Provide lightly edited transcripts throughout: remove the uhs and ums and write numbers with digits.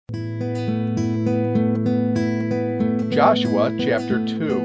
Joshua chapter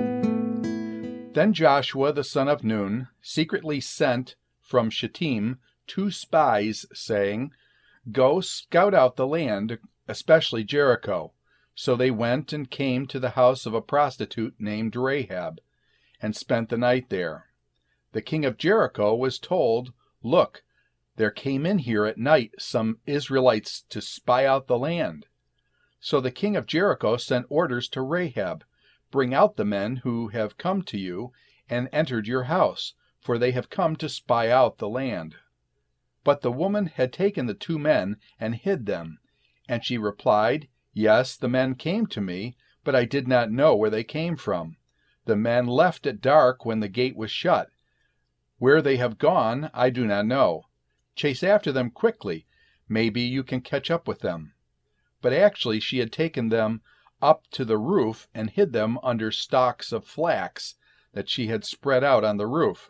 2. Then Joshua the son of Nun secretly sent from Shittim 2 spies, saying, "Go scout out the land, especially Jericho." So they went and came to the house of a prostitute named Rahab, and spent the night there. The king of Jericho was told, "Look, there came in here at night some Israelites to spy out the land." So the king of Jericho sent orders to Rahab, "Bring out the men who have come to you and entered your house, for they have come to spy out the land." But the woman had taken the 2 men and hid them. And she replied, "Yes, the men came to me, but I did not know where they came from. The men left at dark when the gate was shut. Where they have gone, I do not know. Chase after them quickly. Maybe you can catch up with them." But actually she had taken them up to the roof and hid them under stalks of flax that she had spread out on the roof.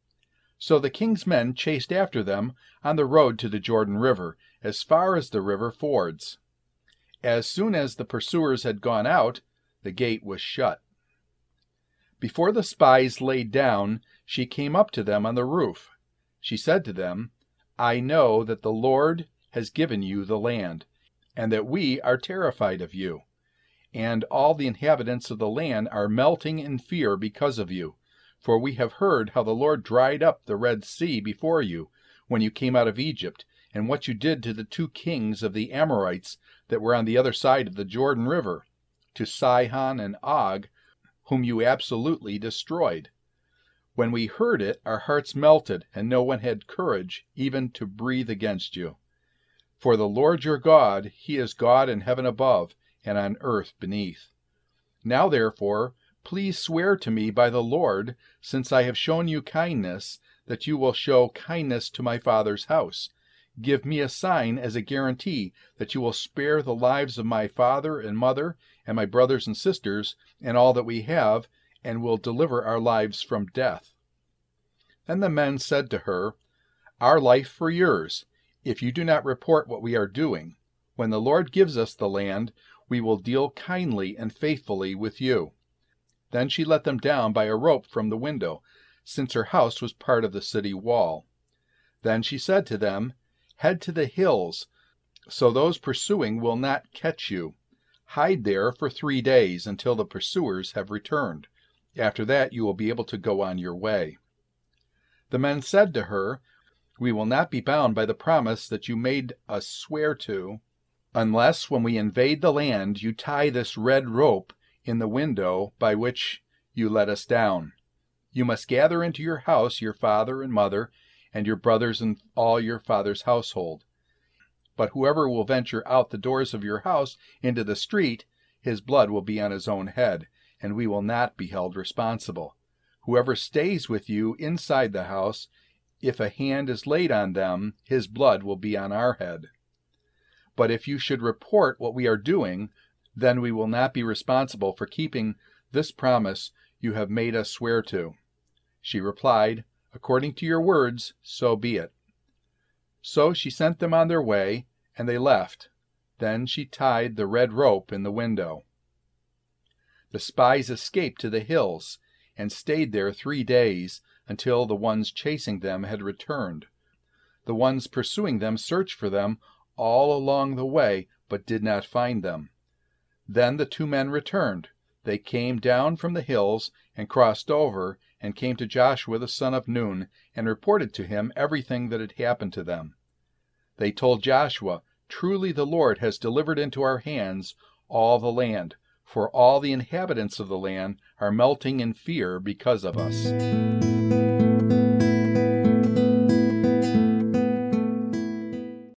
So the king's men chased after them on the road to the Jordan River, as far as the river fords. As soon as the pursuers had gone out, the gate was shut. Before the spies lay down, she came up to them on the roof. She said to them, "I know that the Lord has given you the land, and that we are terrified of you, and all the inhabitants of the land are melting in fear because of you. For we have heard how the Lord dried up the Red Sea before you when you came out of Egypt, and what you did to the 2 kings of the Amorites that were on the other side of the Jordan River, to Sihon and Og, whom you absolutely destroyed. When we heard it, our hearts melted, and no one had courage even to breathe against you. For the Lord your God, He is God in heaven above and on earth beneath. Now therefore, please swear to me by the Lord, since I have shown you kindness, that you will show kindness to my father's house. Give me a sign as a guarantee that you will spare the lives of my father and mother and my brothers and sisters and all that we have, and will deliver our lives from death." Then the men said to her, "Our life for yours, if you do not report what we are doing. When the Lord gives us the land, we will deal kindly and faithfully with you." Then she let them down by a rope from the window, since her house was part of the city wall. Then she said to them, "Head to the hills, so those pursuing will not catch you. Hide there for 3 days until the pursuers have returned. After that you will be able to go on your way." The men said to her, "We will not be bound by the promise that you made us swear to, unless when we invade the land you tie this red rope in the window by which you let us down. You must gather into your house your father and mother, and your brothers and all your father's household. But whoever will venture out the doors of your house into the street, his blood will be on his own head, and we will not be held responsible. Whoever stays with you inside the house, if a hand is laid on them, his blood will be on our head. But if you should report what we are doing, then we will not be responsible for keeping this promise you have made us swear to." She replied, "According to your words, so be it." So she sent them on their way, and they left. Then she tied the red rope in the window. The spies escaped to the hills, and stayed there 3 days, until the ones chasing them had returned. The ones pursuing them searched for them all along the way, but did not find them. Then the 2 men returned. They came down from the hills, and crossed over, and came to Joshua the son of Nun, and reported to him everything that had happened to them. They told Joshua, "Truly the Lord has delivered into our hands all the land, for all the inhabitants of the land are melting in fear because of us."